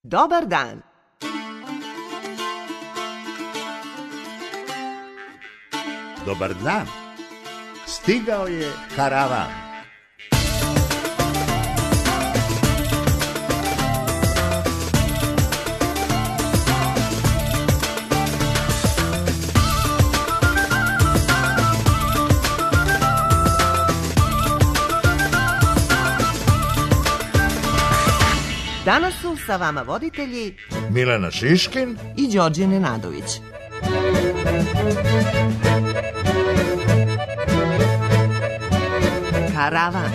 Dobar dan. Dobar dan. Stigao je karavan. Danas su sa vama voditelji Milena Šiškin i Đorđe Nenadović. Karavan.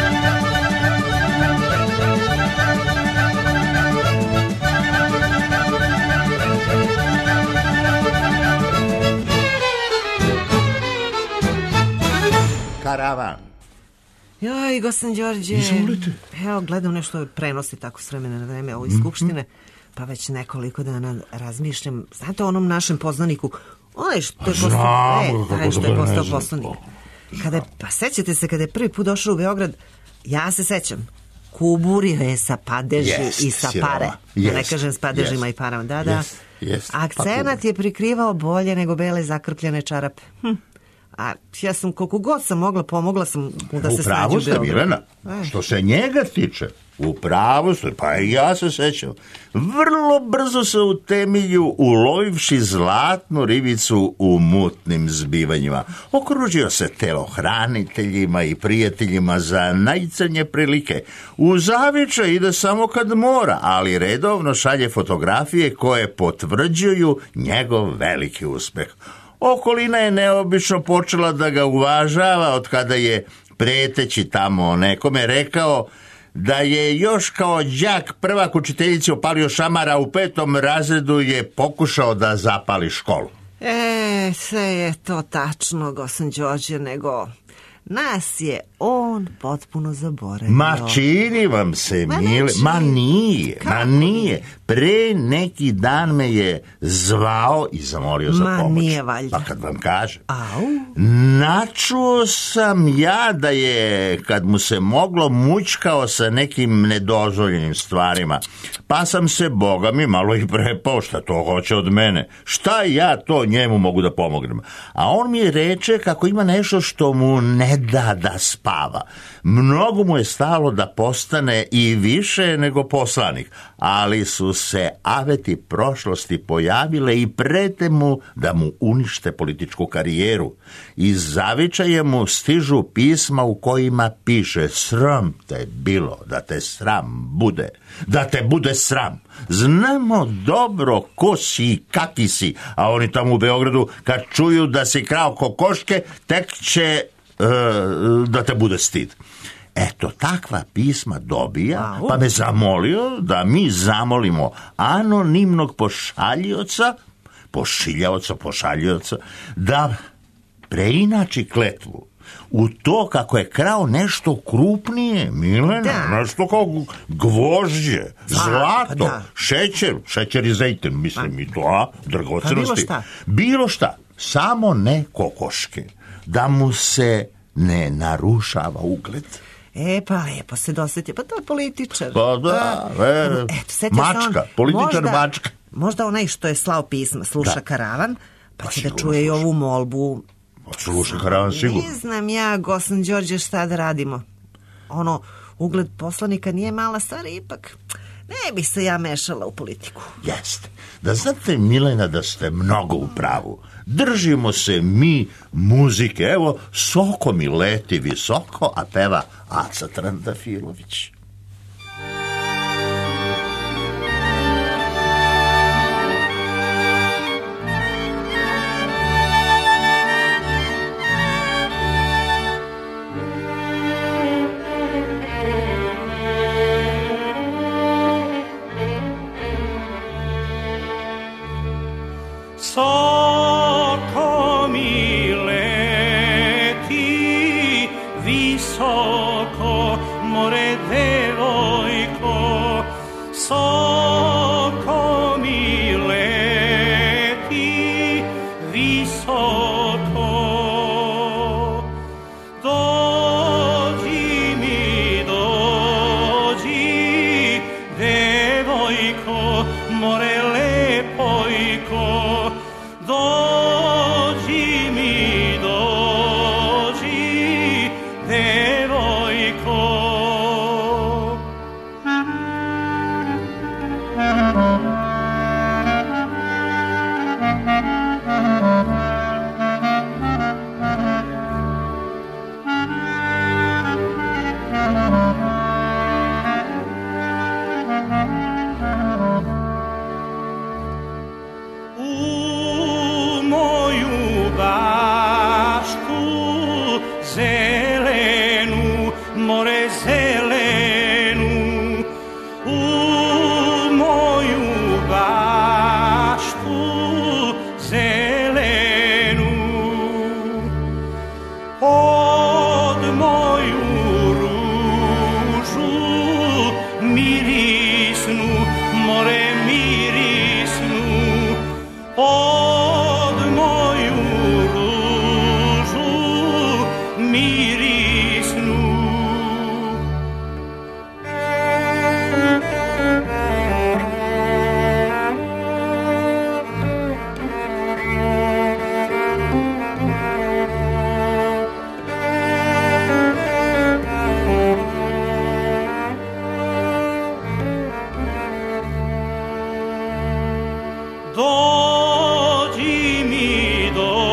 Karavan. Joj, gospodin Đorđe. Izvolite. Evo, gledam nešto prenosi tako s vremena na vreme ovo iz Skupštine, pa već nekoliko dana razmišljam. Znate o onom našem poznaniku, onaj što je postao poslanik. Pa sećate se kada je prvi put došao u Beograd, ja se sećam, kuburio je sa padeži i sa pare. Da ne kažem s padežima i parama. Da. Akcenat je prikrivao bolje nego bele zakrpljene čarape. A ja sam koliko god sam mogla, pomogla sam mu da se snađe u Beogradu. Upravo ste, Milena. Što se njega tiče, upravo ste, pa i ja se sećam. Vrlo brzo se utemilju, ulovivši zlatnu ribicu u mutnim zbivanjima. Okružio se telohraniteljima i prijateljima za najcrnje prilike. U zavičaj ide samo kad mora, ali redovno šalje fotografije koje potvrđuju njegov veliki uspeh. Okolina je neobično počela da ga uvažava od kada je preteći tamo nekome rekao da je još kao đak prvak učiteljici opalio šamara, u 5. razredu je pokušao da zapali školu. Sve je to tačno, gospodin Đorđe, nego nas je on potpuno zaboravio. Ma čini vam se, Mile, ma nije. Pre neki dan me je zvao i zamolio za pomoć. Ma nije valjda. Pa kad vam kažem. Načuo sam ja da je, kad mu se moglo, mućkao sa nekim nedozvoljenim stvarima. Pa sam se, Boga mi, malo i prepao, šta to hoće od mene. Šta ja to njemu mogu da pomognem? A on mi reče kako ima nešto što mu ne da spava. Mnogo mu je stalo da postane i više nego poslanik, ali su se aveti prošlosti pojavile i prete mu da mu unište političku karijeru. Iz zavičaja mu stižu pisma u kojima piše: sram te bilo, da te sram bude, da te bude sram. Znamo dobro ko si i kaki si, a oni tamo u Beogradu kad čuju da si krao kokoške, tek će da te bude stid. Eto, takva pisma dobija, pa me zamolio da mi zamolimo anonimnog pošaljaoca, da preinači kletvu u to kako je krao nešto krupnije, Milena, nešto kao gvožđe, zlato, šećer i zejtin, mislim i to, dragocenosti. Bilo šta, samo ne kokoške. Da mu se ne narušava ugled. Pa lepo se dosjetio. Pa to je političar. Pa da, mačka, političar mačka. Možda onaj što je slao pisma sluša karavan, pa će da čuje i ovu molbu. Sluša karavan sigurno. Ne znam ja, gospodin Đorđe, šta da radimo. Ugled poslanika nije mala stvar, ipak ne bih se ja mešala u politiku. Jeste. Da znate, Milena, da ste mnogo u pravu. Držimo se mi muzike. Evo, Soko mi leti visoko, a peva Aca Trandafilović. Soko mi leti visoko, more devojko. Soko mi leti visoko. Dođi mi, devojko. devojko, more lepojko, dođi mi, dođi, devojko. Zelenu, more zelenu, u moju baštu zelenu, od moju ružu mirisnu, more mirisnu, od moju mirisnu. Dođi mi,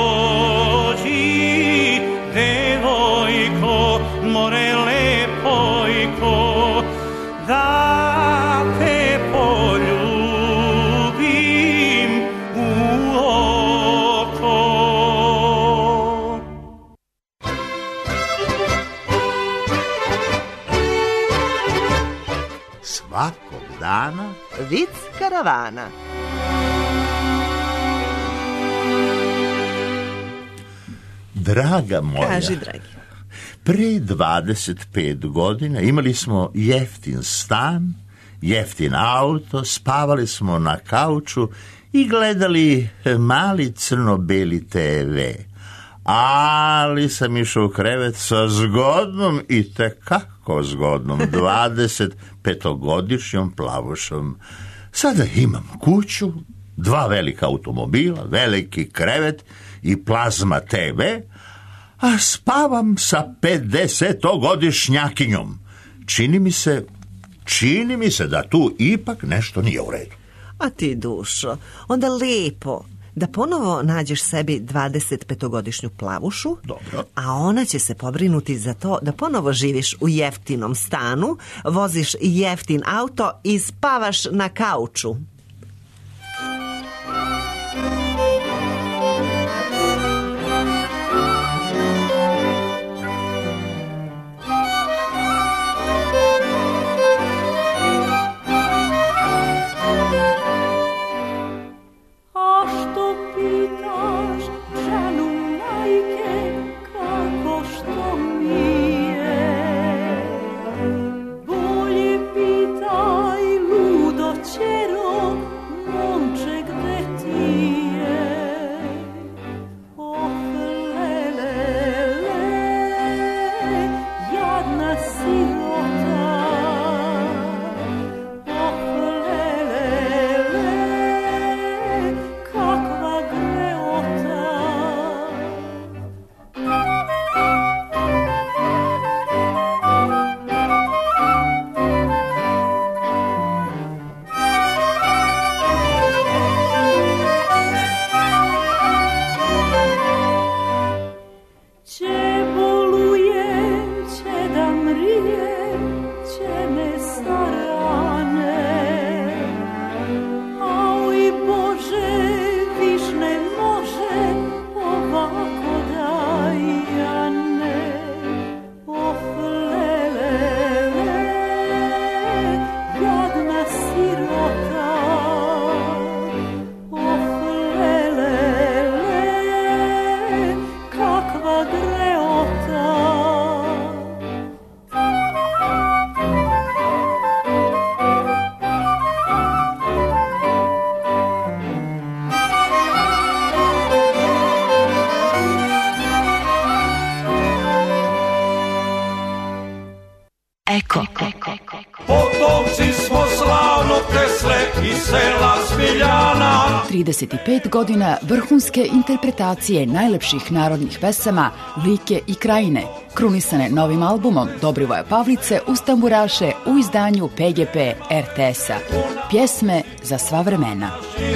dođi, devojko, more lepojko, da te poljubim u oko. Svakog dana Vic karavana. Draga moja, Kaži, dragi. pre 25 godina imali smo jeftin stan, jeftin auto, spavali smo na kauču i gledali mali crno-beli TV. Ali sam išao u krevet sa zgodnom i tekako zgodnom 25-godišnjom plavušom. Sada imam kuću, 2 velika automobila, veliki krevet i plazma TV, a spavam sa 50-godišnjakinjom. Čini mi se da tu ipak nešto nije u redu. A ti, dušo, onda lepo da ponovo nađeš sebi 25-godišnju plavušu, Dobro. a ona će se pobrinuti za to da ponovo živiš u jeftinom stanu, voziš jeftin auto i spavaš na kauču. Bolje pitaj, ludo ćero, sela Smiljana. 35 godina vrhunske interpretacije najlepših narodnih pesama Like i Krajine, krunisane novim albumom Dobrivoja Pavlice uz tamburaše u izdanju PGP RTS-a. Pjesme za sva vremena.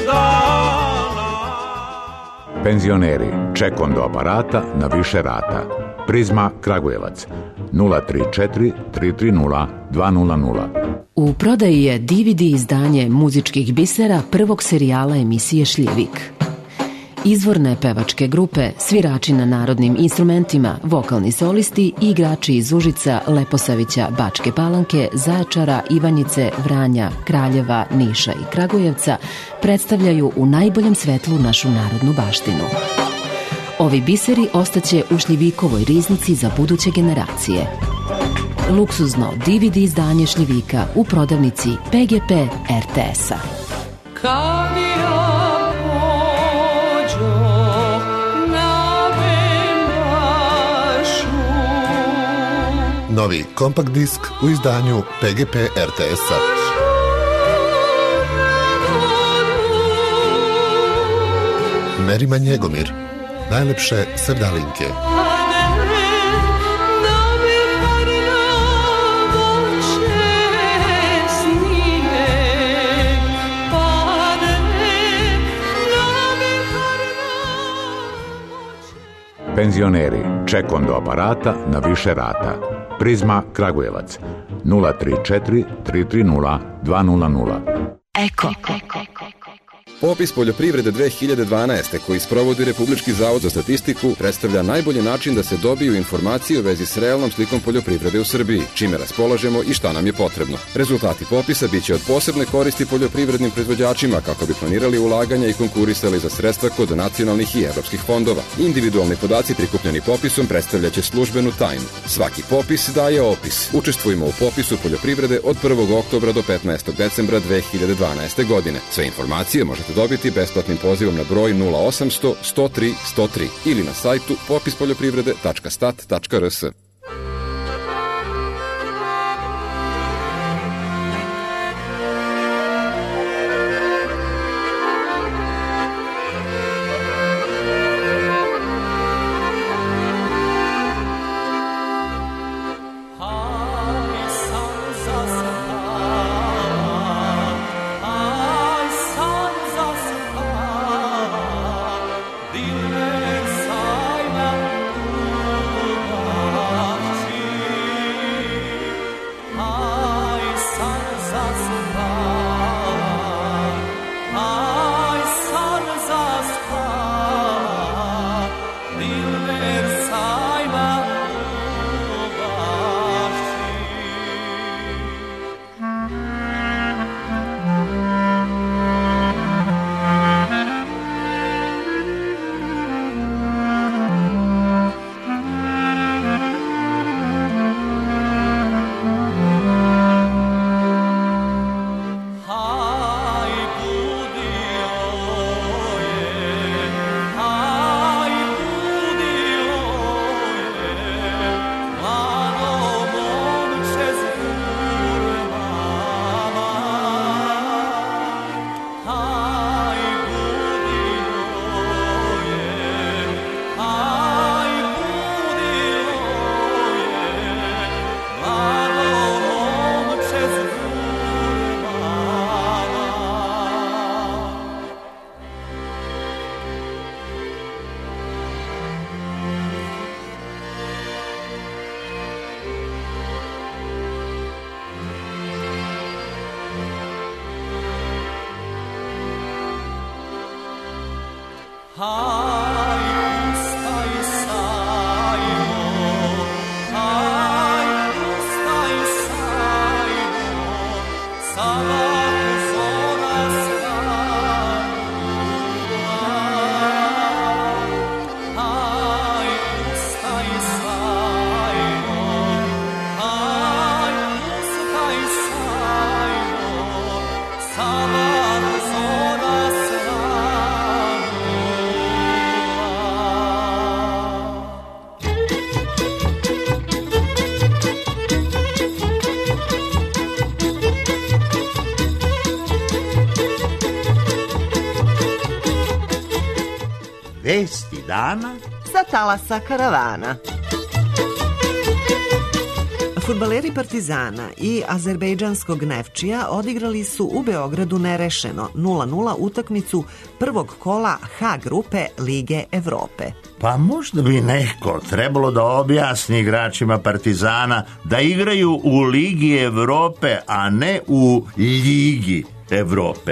Penzioneri, ček do aparata na više rata. Prizma Kragujevac 034 330 200. U prodaji je DVD izdanje muzičkih bisera prvog serijala emisije Šljivik. Izvorne pevačke grupe, svirači na narodnim instrumentima, vokalni solisti i igrači iz Užica, Leposavića, Bačke Palanke, Zaječara, Ivanjice, Vranja, Kraljeva, Niša i Kragujevca predstavljaju u najboljem svetlu našu narodnu baštinu. Ovi biseri ostaće u Šljivikovoj riznici za buduće generacije. Luksuzno DVD izdanje Šljivika u prodavnici PGP RTS-a. Kad ja pođo na Benbašu. Novi kompakt disk u izdanju PGP RTS-a. Merima Njegomir, najlepše sevdalinke. Penzioneri, ček do aparata na više rata. Prizma Kragujevac 034 330 200. Eko. Popis poljoprivrede 2012. koji sprovodi Republički zavod za statistiku predstavlja najbolji način da se dobiju informacije u vezi s realnom slikom poljoprivrede u Srbiji, čime raspolažemo i šta nam je potrebno. Rezultati popisa biće od posebne koristi poljoprivrednim proizvođačima kako bi planirali ulaganja i konkurisali za sredstva kod nacionalnih i evropskih fondova. Individualni podaci prikupljeni popisom predstavljaće službenu tajnu. Svaki popis daje opis. Učestvujemo u popisu poljoprivrede od 1. oktobra do 15. decembra 2012. godine. Sve informacije možete dobiti besplatnim pozivom na broj 0800 103 103 ili na sajtu popispoljoprivrede.stat.rs. Sabah zora Vesti dana sa talasa karavana. Fudbaleri Partizana i azerbejdžanskog Nefčija odigrali su u Beogradu nerešeno 0:0 utakmicu prvog kola H grupe Lige Evrope. Pa možda bi neko trebalo da objasni igračima Partizana da igraju u Ligi Evrope, a ne u Ligi Evrope.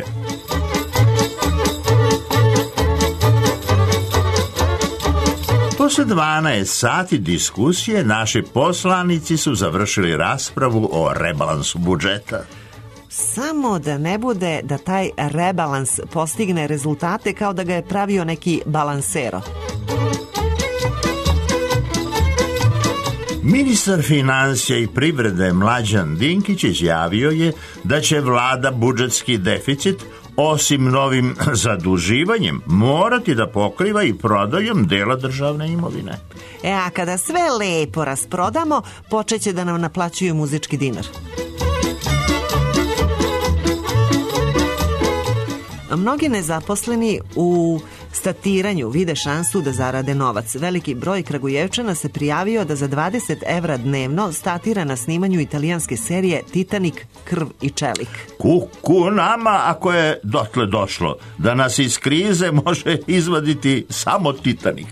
Posle 12 sati diskusije naši poslanici su završili raspravu o rebalansu budžeta. Samo da ne bude da taj rebalans postigne rezultate kao da ga je pravio neki balansero. Ministar finansija i privrede Mlađan Dinkić izjavio je da će vlada budžetski deficit osim novim zaduživanjem morati da pokriva i prodajom dela državne imovine. A kada sve lepo rasprodamo, počeće da nam naplaćuju muzički dinar. Mnogi nezaposleni u statiranju vide šansu da zarade novac. Veliki broj Kragujevčana se prijavio da za 20 evra dnevno statira na snimanju italijanske serije Titanic, krv i čelik. Kuku nama ako je dotle došlo da nas iz krize može izvaditi samo Titanic.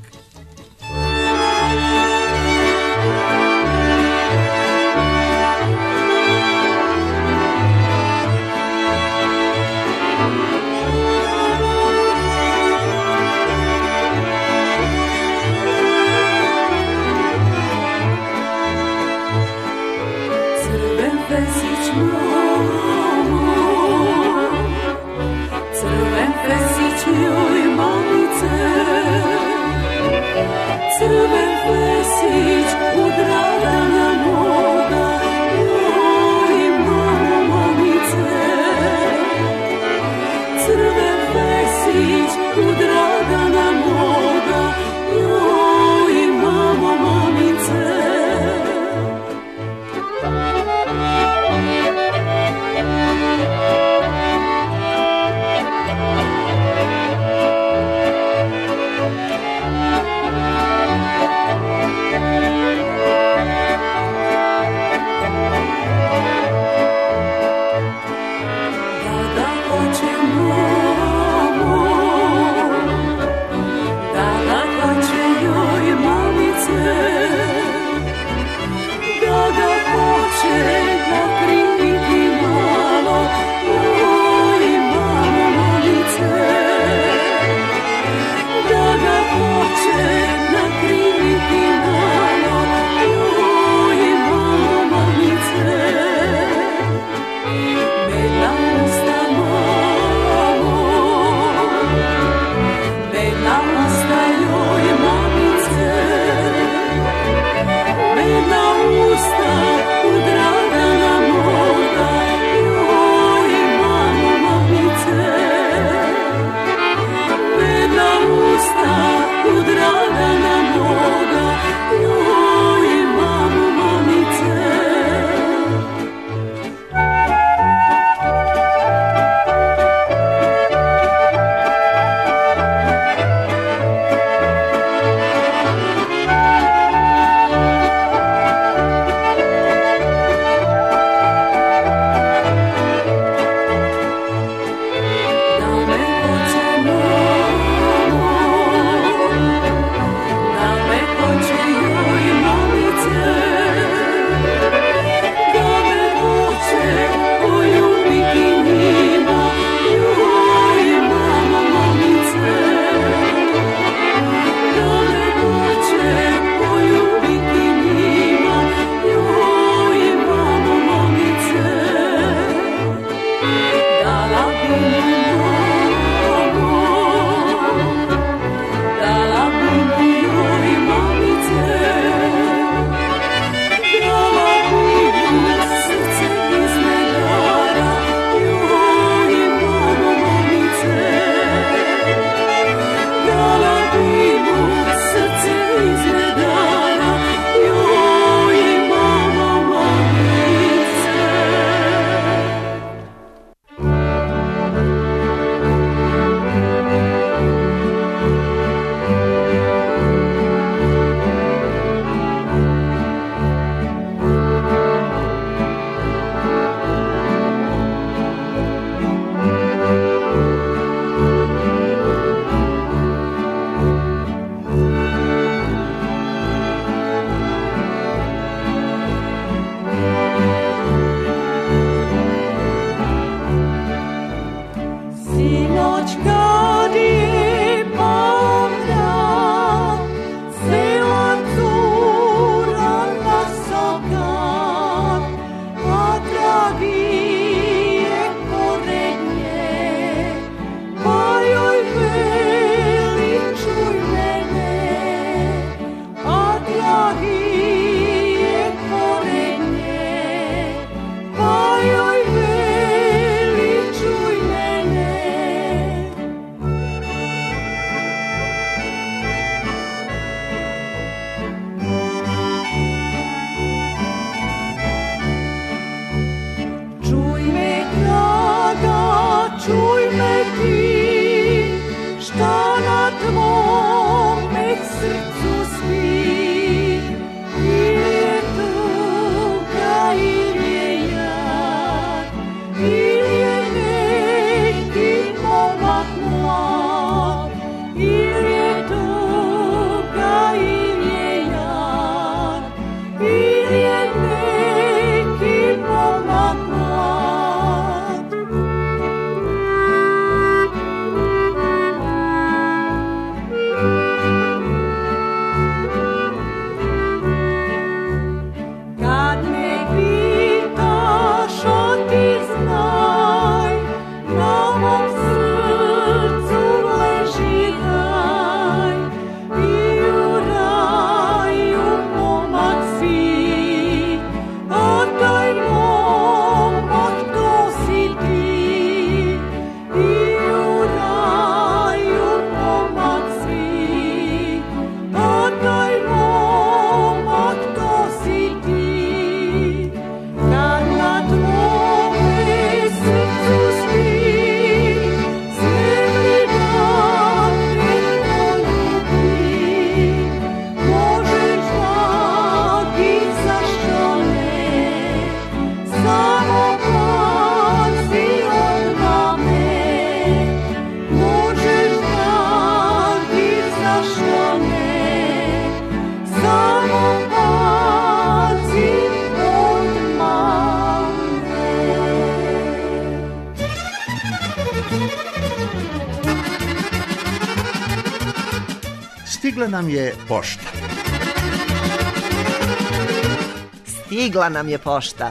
Stigla nam je pošta. Stigla nam je pošta.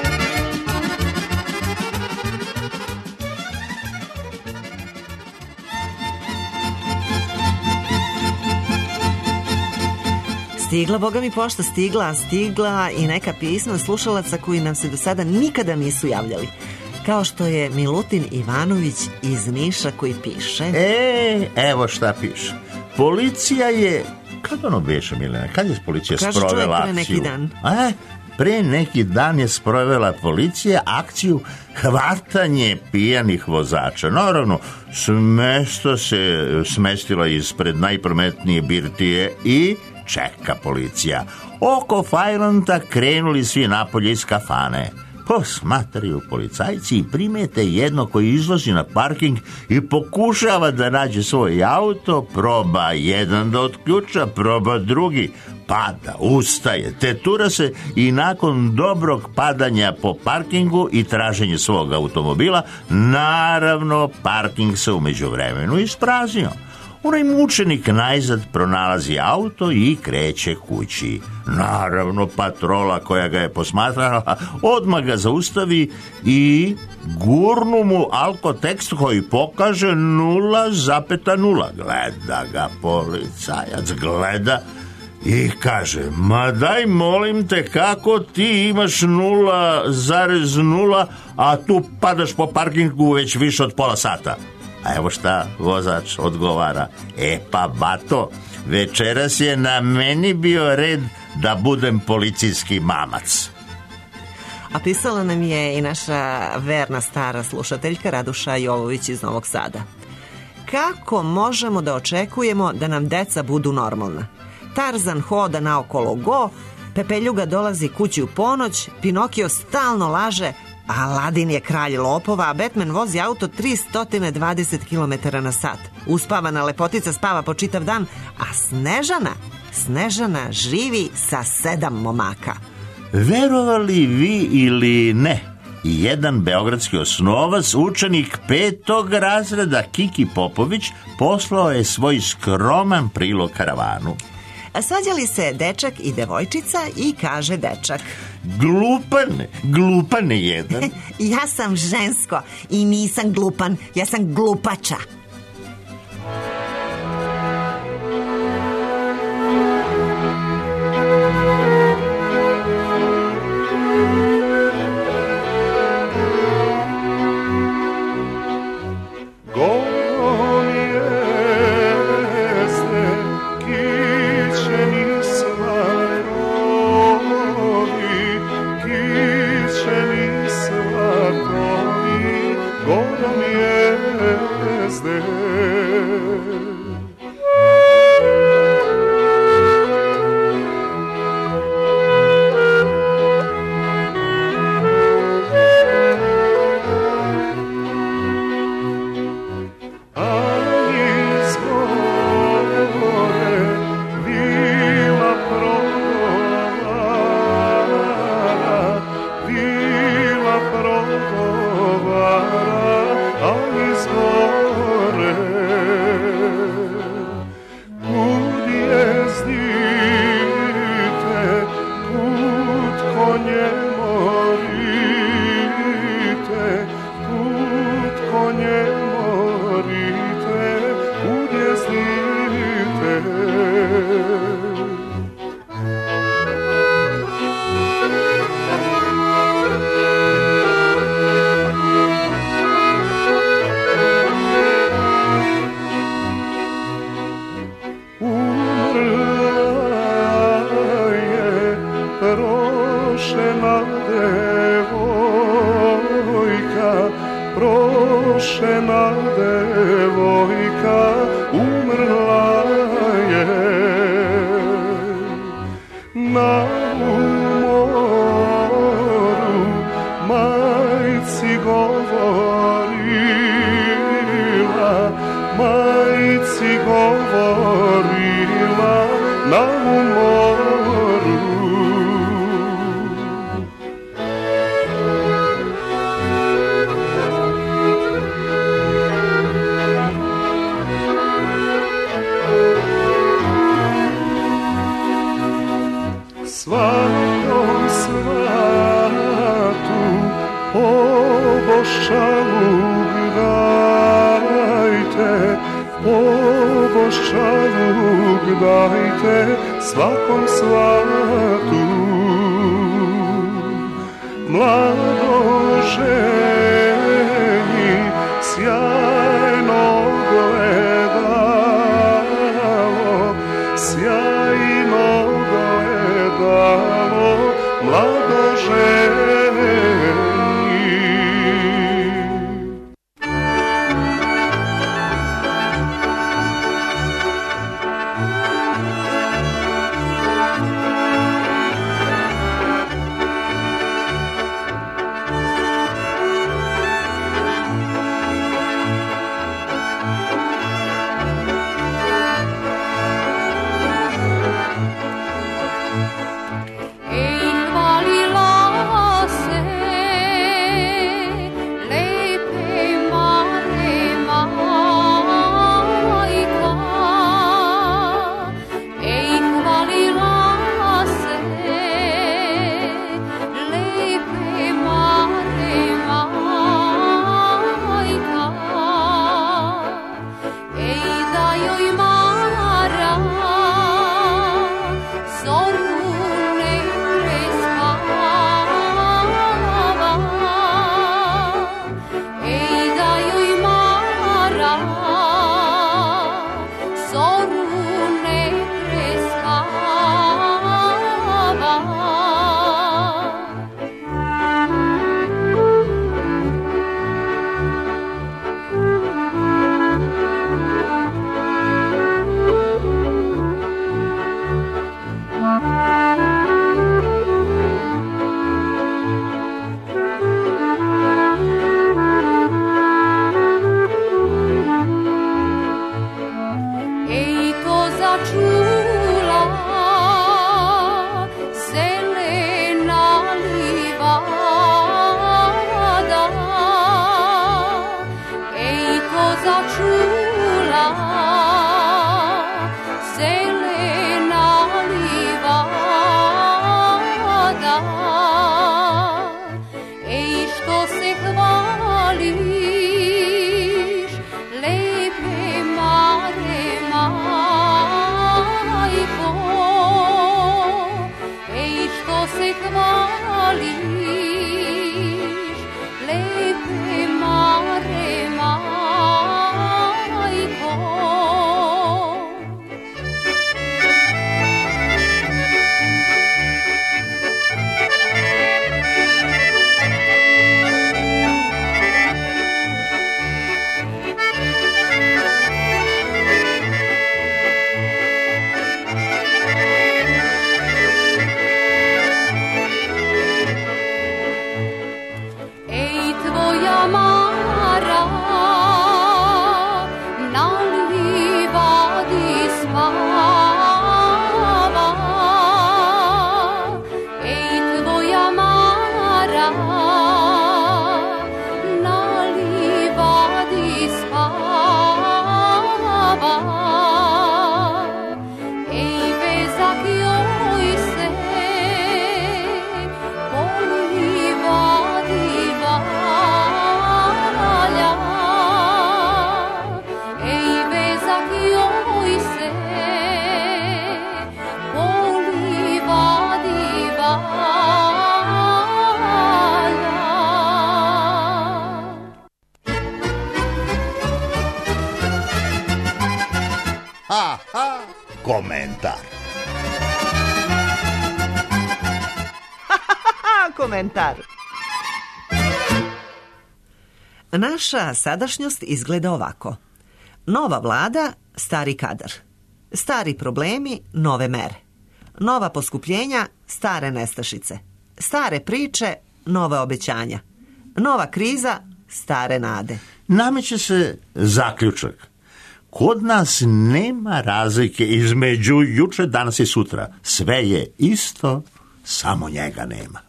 Stigla, boga mi pošta, stigla i neka pisma slušalaca koji nam se do sada nikada nisu javljali. Kao što je Milutin Ivanović iz Niša koji piše... Evo šta piše. Policija je... Kad ono beše, Milena? Kad je policija sprovela akciju? Pre neki dan. Pre neki dan je sprovela policija akciju hvatanje pijanih vozača. Naravno, mesto se smestilo ispred najprometnije birtije i čeka policija. Oko fajronta krenuli svi napolje iz kafane. Posmatraju policajci i primete jedno koji izlazi na parking i pokušava da nađe svoj auto, proba jedan da otključa, proba drugi, pada, ustaje, tetura se i nakon dobrog padanja po parkingu i traženje svog automobila, naravno parking se u međuvremenu ispraznio. Onaj mučenik najzad pronalazi auto i kreće kući. Naravno, patrola koja ga je posmatrala odmah ga zaustavi i gurnu mu alkotekst koji pokaže 0,0. Gleda ga policajac, gleda i kaže: ma daj molim te, kako ti imaš 0,0, a tu padaš po parkingu već više od pola sata. A evo šta vozač odgovara: pa bato, večeras je na meni bio red da budem policijski mamac. A pisala nam je i naša verna stara slušateljka Raduša Jovović iz Novog Sada. Kako možemo da očekujemo da nam deca budu normalna? Tarzan hoda naokolo go, Pepeljuga dolazi kući u ponoć, Pinokio stalno laže, Aladin je kralj lopova, a Batman vozi auto 320 km na sat. Uspavana lepotica spava po čitav dan, a Snežana živi sa 7 momaka. Verovali vi ili ne, i jedan beogradski osnovac, učenik 5. razreda Kiki Popović, poslao je svoj skroman prilog karavanu. Svađali se dečak i devojčica i kaže dečak: glupane jedan. Ja sam žensko i nisam glupan, ja sam glupača. Prošena devojka umrla je na moru, majci govorila na moru. Svakom svatu poboščaluk dajte, svakom svatu mladoženji sjajno gledalo, mladoženji. začula zelena livada. Ej, što se hvališ, lepe mare, majko. Ej, što se hvališ, lepe mare, majko. Ej, tvoja Mara na livadi spava. Ej, tvoja Mara na livadi spava. Ej, vezak joj se po livadi valja. Ej, vezak joj se po livadi valja. Ha, ha, komentar. Komentar. Naša sadašnjost izgleda ovako. Nova vlada, stari kadar. Stari problemi, nove mere. Nova poskupljenja, stare nestašice. Stare priče, nove obećanja. Nova kriza, stare nade. Nameće se zaključak. Kod nas nema razlike između juče, danas i sutra. Sve je isto, samo njega nema.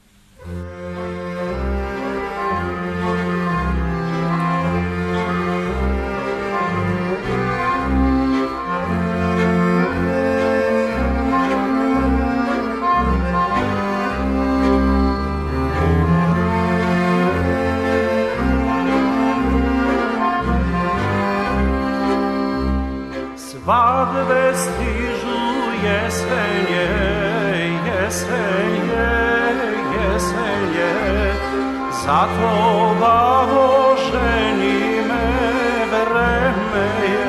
Svagde stižu jesenje, jesenje, jesenje, zato babo ženi me vreme je,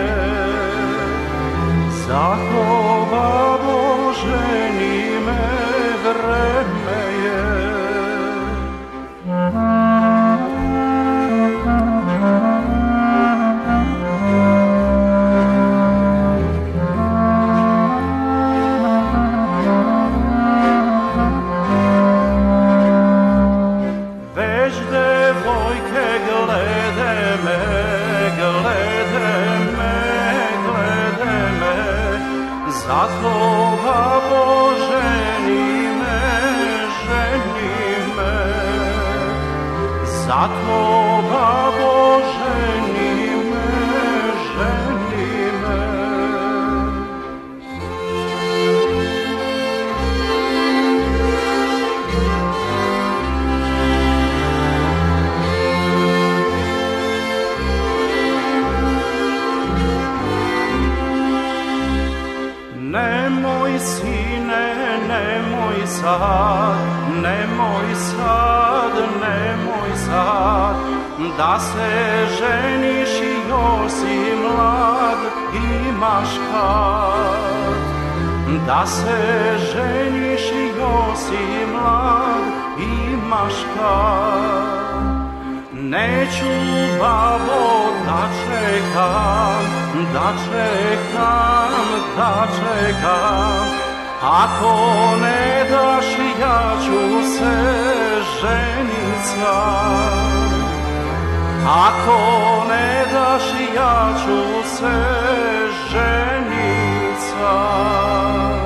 zato babo ženi me vreme je. Zato babo ženi me, zato babo ženi me, ženi me. Nemoj sine, nemoj sad, nemoj sad, nemoj sad, da se ženiš još si mlad, imaš kad. Da se ženiš još si mlad, imaš kad. Neću babo da čekam, da čekam, da čekam. Ako ne daš ja ću se ženit sam. Ako ne daš ja ću se ženit sam.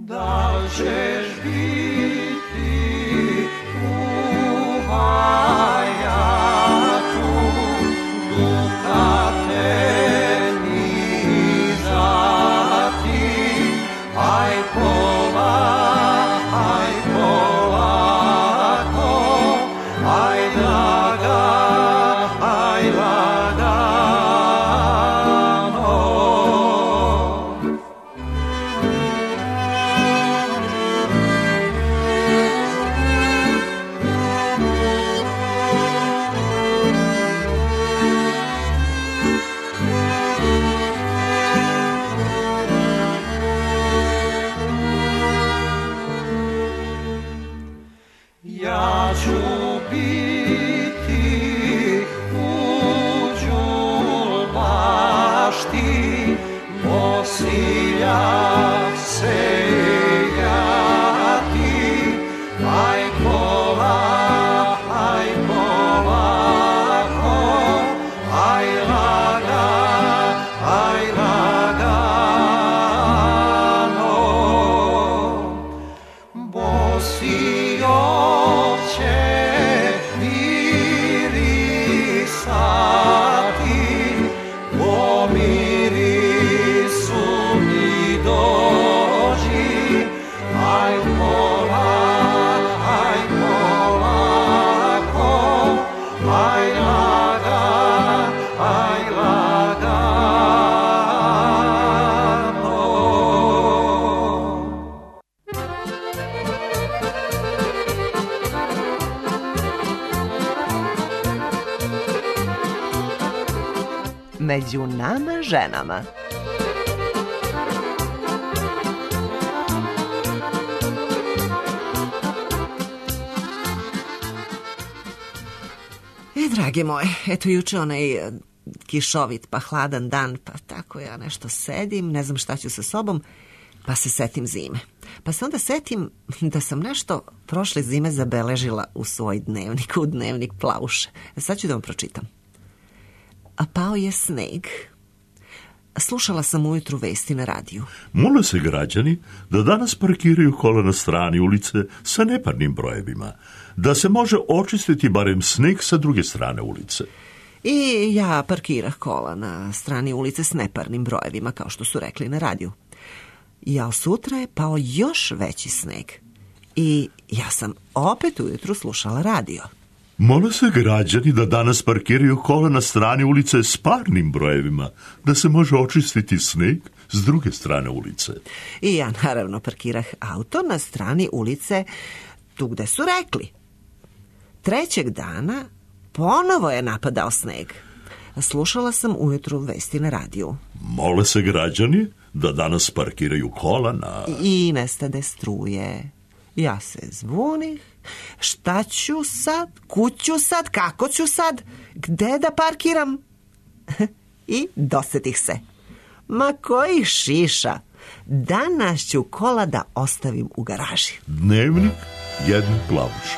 Da li ćeš biti uvaja tu, Dukate ni zati, aj polako, aj draga, aj lagano. Ja ću biti u đulbašti, posiljak sejati, aj polako, aj lagano. Bosi oće mirisati, po mirisu mi dođi, aj polako, aj lagano. Među nama ženama. Drage moje, eto juče onaj kišovit pa hladan dan, pa tako ja nešto sedim, ne znam šta ću sa sobom, pa se setim zime. Pa se onda setim da sam nešto prošle zime zabeležila u svoj dnevnik, u dnevnik Plauše. Sad ću da vam pročitam. A pao je sneg. Slušala sam ujutru vesti na radiju. Mole se građani da danas parkiraju kola na strani ulice sa neparnim brojevima, da se može očistiti barem sneg sa druge strane ulice. I ja parkirah kola na strani ulice s neparnim brojevima, kao što su rekli na radiju. Ja sutra je pao još veći sneg. I ja sam opet ujutru slušala radio. Mole se građani da danas parkiraju kola na strani ulice s parnim brojevima, da se može očistiti sneg s druge strane ulice. I ja naravno parkirah auto na strani ulice tu gde su rekli. Trećeg dana ponovo je napadao sneg. Slušala sam ujutru vesti na radiju. Mole se građani da danas parkiraju kola na... I nestade struje. Ja se zbunih. Šta ću sad? Kuću sad? Kako ću sad? Gde da parkiram? I dosetih se. Ma koji šiša? Danas ću kola da ostavim u garaži. Dnevnik jedne Plauše.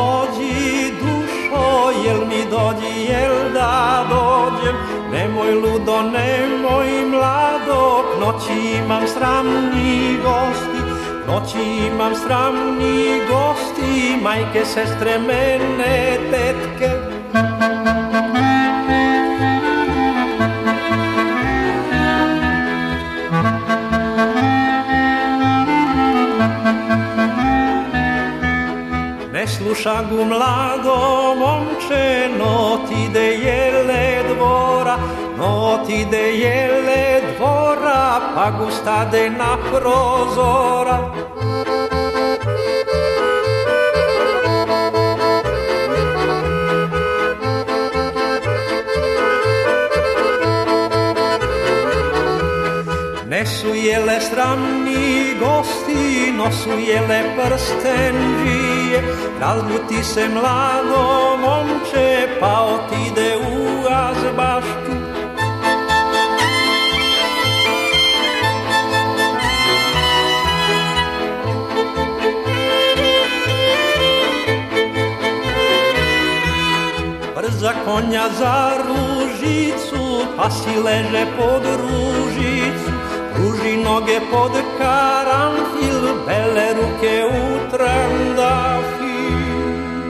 dođi dušo, jel mi dođi, jel da dođem? Nemoj ludo, nemoj mlado, k noći imam sramni gosti, k noći imam sramni gosti, majke, sestre, mene, tetke. Ne sluša gu mlado momče, no ti de jele dvora, no ti de jele dvora, pa gu stade na prozora. Ne su jele sramni gosti, no su jele prstenđije, razljuti se mlado momče, pa otide u azbaštu. Brza konja za ružicu, pa si leže pod ružicu, pruži noge pod karanfil, bele ruke u trandafil.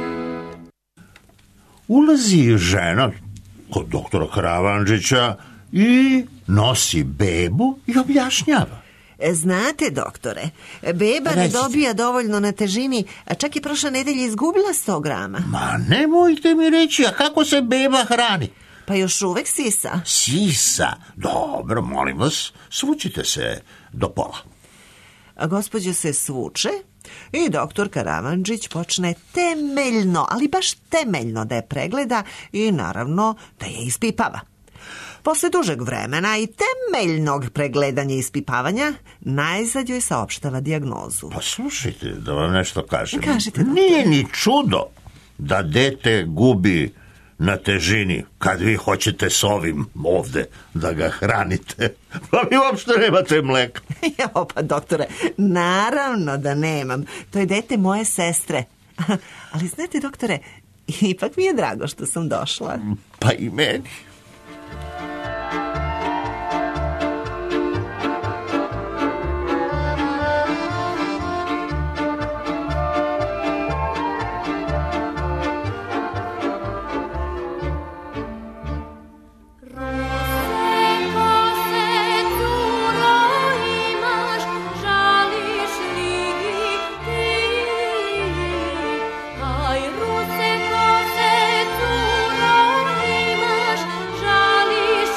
Ulazi žena kod doktora Karavandžića i nosi bebu i objašnjava. Znate, doktore, beba ne dobija dovoljno na težini, a čak i prošle nedelje izgubila 100 grama. Ma nemojte mi reći, a kako se beba hrani? Pa još uvek sisa. Sisa? Dobro, molim vas, svučite se do pola. A gospođa se svuče i doktor Karavandžić počne temeljno, ali baš temeljno da je pregleda i naravno da je ispipava. Posle dužeg vremena i temeljnog pregledanja i ispipavanja, najzad joj saopštava dijagnozu. Pa slušajte, da vam nešto kažem. Kažite, doktore. Nije ni čudo da dete gubi na težini kad vi hoćete s ovim ovde da ga hranite. Pa vi uopšte nemate mleka. Jo, pa doktore, naravno da nemam. To je dete moje sestre. Ali znate, doktore, ipak mi je drago što sam došla. Pa i meni. Žališ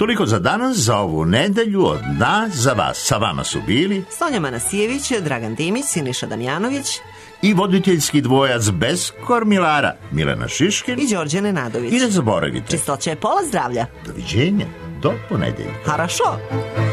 Toliko za danas, za ovu nedelju, od nas, za vas. Sa vama su bili Sonja Manasijević, Dragan Dimić, Siniša Damjanović i voditeljski dvojac bez kormilara, Milena Šiškin i Đorđe Nenadović. I ne zaboravite, Čistoća je pola zdravlja. doviđenja, do ponedeljka. Harašo!